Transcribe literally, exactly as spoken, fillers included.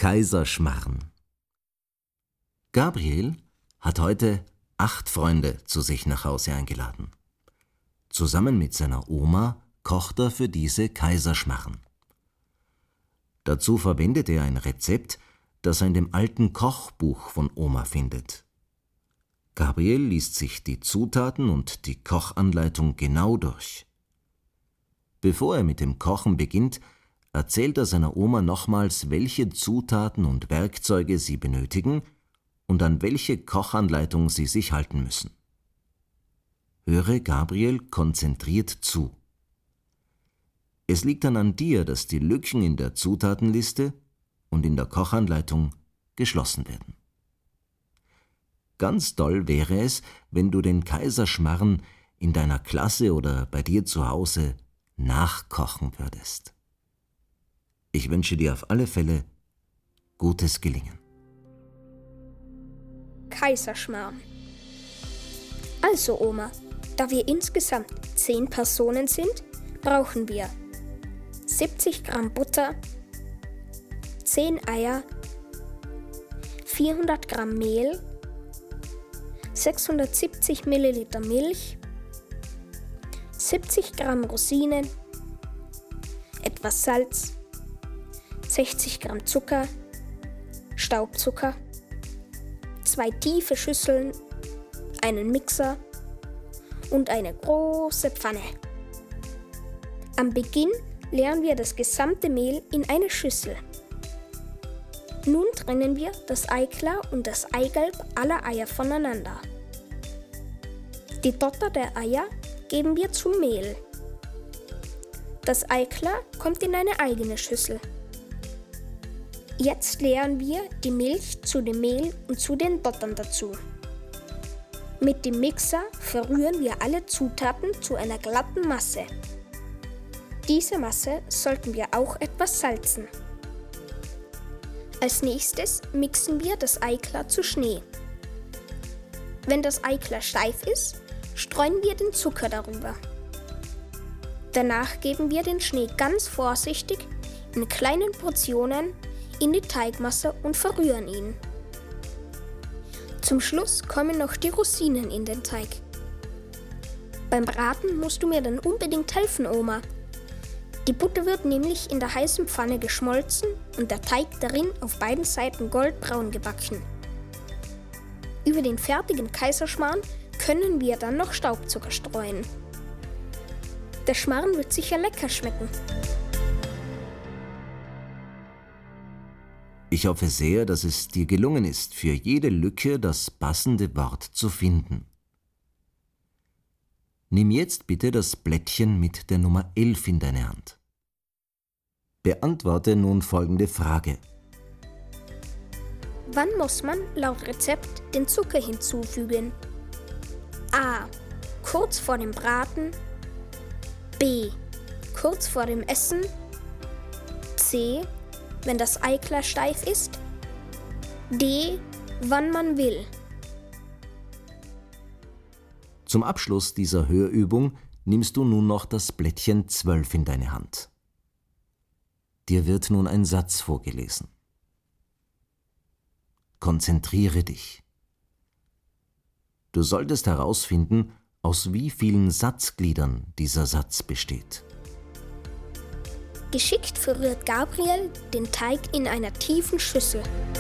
Kaiserschmarren. Gabriel hat heute acht Freunde zu sich nach Hause eingeladen. Zusammen mit seiner Oma kocht er für diese Kaiserschmarren. Dazu verwendet er ein Rezept, das er in dem alten Kochbuch von Oma findet. Gabriel liest sich die Zutaten und die Kochanleitung genau durch. Bevor er mit dem Kochen beginnt, erzählt er seiner Oma nochmals, welche Zutaten und Werkzeuge sie benötigen und an welche Kochanleitung sie sich halten müssen. Höre Gabriel konzentriert zu. Es liegt dann an dir, dass die Lücken in der Zutatenliste und in der Kochanleitung geschlossen werden. Ganz toll wäre es, wenn du den Kaiserschmarren in deiner Klasse oder bei dir zu Hause nachkochen würdest. Ich wünsche dir auf alle Fälle gutes Gelingen. Kaiserschmarren. Also Oma, da wir insgesamt zehn Personen sind, brauchen wir siebzig Gramm Butter, zehn Eier, vierhundert Gramm Mehl, sechshundertsiebzig Milliliter Milch, siebzig Gramm Rosinen, etwas Salz, sechzig Gramm Zucker, Staubzucker, zwei tiefe Schüsseln, einen Mixer und eine große Pfanne. Am Beginn leeren wir das gesamte Mehl in eine Schüssel. Nun trennen wir das Eiklar und das Eigelb aller Eier voneinander. Die Dotter der Eier geben wir zum Mehl. Das Eiklar kommt in eine eigene Schüssel. Jetzt leeren wir die Milch zu dem Mehl und zu den Dottern dazu. Mit dem Mixer verrühren wir alle Zutaten zu einer glatten Masse. Diese Masse sollten wir auch etwas salzen. Als nächstes mixen wir das Eiklar zu Schnee. Wenn das Eiklar steif ist, streuen wir den Zucker darüber. Danach geben wir den Schnee ganz vorsichtig in kleinen Portionen in die Teigmasse und verrühren ihn. Zum Schluss kommen noch die Rosinen in den Teig. Beim Braten musst du mir dann unbedingt helfen, Oma. Die Butter wird nämlich in der heißen Pfanne geschmolzen und der Teig darin auf beiden Seiten goldbraun gebacken. Über den fertigen Kaiserschmarrn können wir dann noch Staubzucker streuen. Der Schmarrn wird sicher lecker schmecken. Ich hoffe sehr, dass es dir gelungen ist, für jede Lücke das passende Wort zu finden. Nimm jetzt bitte das Blättchen mit der Nummer elf in deine Hand. Beantworte nun folgende Frage. Wann muss man laut Rezept den Zucker hinzufügen? A. Kurz vor dem Braten. B. Kurz vor dem Essen. C. Wenn das Eiklar steif ist. D. Wann man will. Zum Abschluss dieser Hörübung nimmst du nun noch das Blättchen zwölf in deine Hand. Dir wird nun ein Satz vorgelesen. Konzentriere dich. Du solltest herausfinden, aus wie vielen Satzgliedern dieser Satz besteht. Geschickt verrührt Gabriel den Teig in einer tiefen Schüssel.